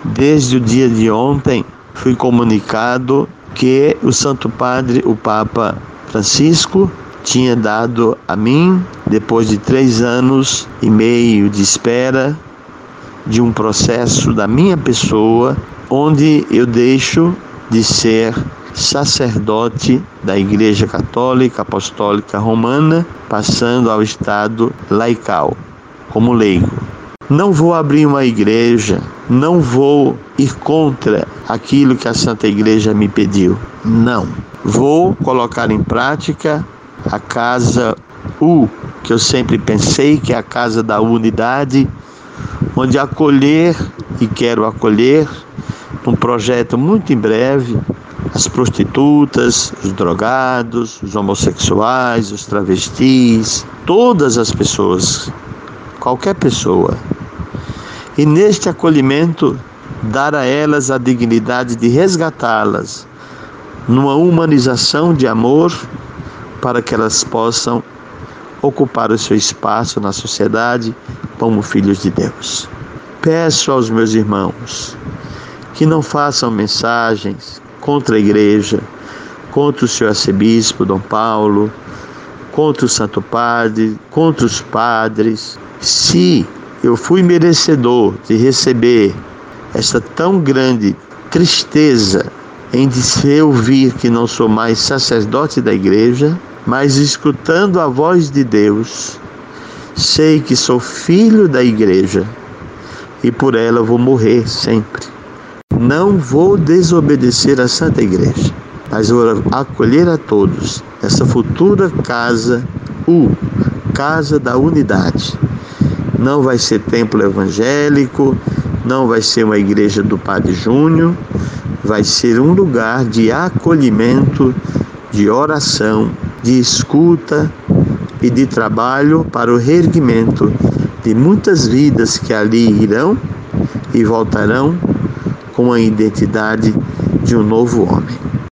Desde o dia de ontem, fui comunicado que o Santo Padre, o Papa Francisco, tinha dado a mim, depois de 3 anos e meio de espera, de um processo da minha pessoa, onde eu deixo de ser sacerdote da Igreja Católica Apostólica Romana, passando ao estado laical, como leigo. Não vou abrir uma igreja, não vou ir contra aquilo que a Santa Igreja me pediu. Não. Vou colocar em prática a casa que eu sempre pensei que é a casa da unidade, onde acolher e quero acolher, um projeto muito em breve, as prostitutas, os drogados, os homossexuais, os travestis, todas as pessoas, qualquer pessoa. E neste acolhimento, dar a elas a dignidade de resgatá-las numa humanização de amor para que elas possam ocupar o seu espaço na sociedade como filhos de Deus. Peço aos meus irmãos que não façam mensagens contra a igreja, contra o seu arcebispo Dom Paulo, contra o Santo Padre, contra os padres. Se eu fui merecedor de receber esta tão grande tristeza em de se ouvir que não sou mais sacerdote da igreja, mas escutando a voz de Deus, sei que sou filho da igreja e por ela vou morrer sempre. Não vou desobedecer à Santa Igreja, mas vou acolher a todos essa futura casa, Casa da Unidade. Não vai ser templo evangélico, não vai ser uma igreja do Padre Júnior, vai ser um lugar de acolhimento, de oração, de escuta e de trabalho para o reerguimento de muitas vidas que ali irão e voltarão com a identidade de um novo homem.